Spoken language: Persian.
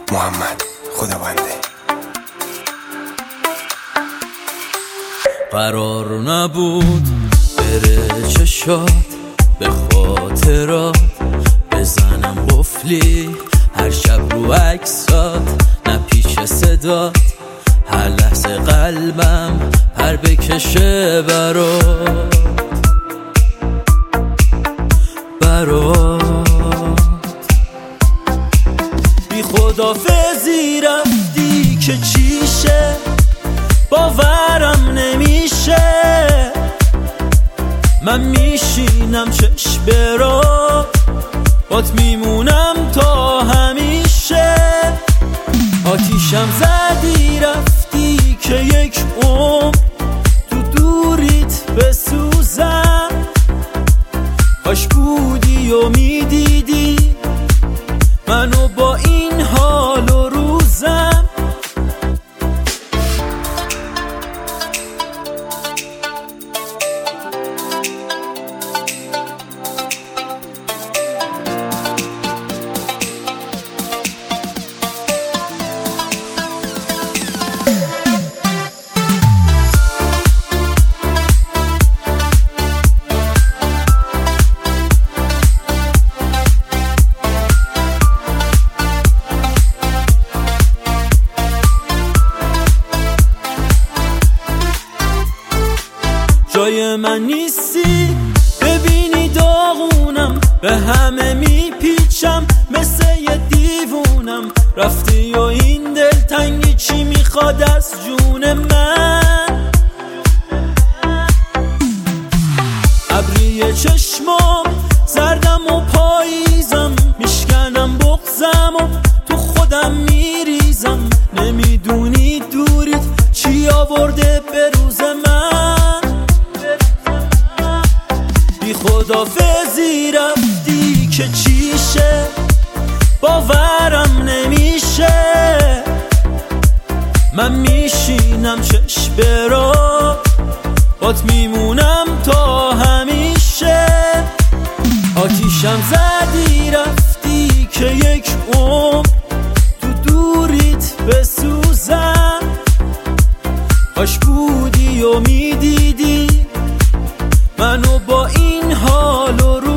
محمد خداونده. قرار نبود بره چشات به خاطرات بزنم قفلی هر شب رو عکسات، نه پیش صدات هر لحظه قلبم پر بکشه برات بی خدافزی رفتی که چیشه باورم نمیشه، من میشینم چشم برو بات میمونم تا همیشه. آتیشم زدی رفتی که یک عمر تو دوریت بسوزم، کاش بودی و میدیدی منو با این حال و روزم. جای من نیستی ببینی داغونم، به همه میپیچم مثل یه دیوونم. رفتی و این دلتنگی چی میخواد از جون من؟ ابری چشمام زردم و پاییزم، میشکنم بغزم و تو خودم میریزم. نمیدونی دوریت چی آورده به روز من. بی خدافزی رفتی که چیشه باورم نمیشه، من میشینم چشم برو بات میمونم تا همیشه. آتیشم زدی رفتی که یک عمر تو دوریت بسوزم، کاش بودی و میدیدی منو با این حال و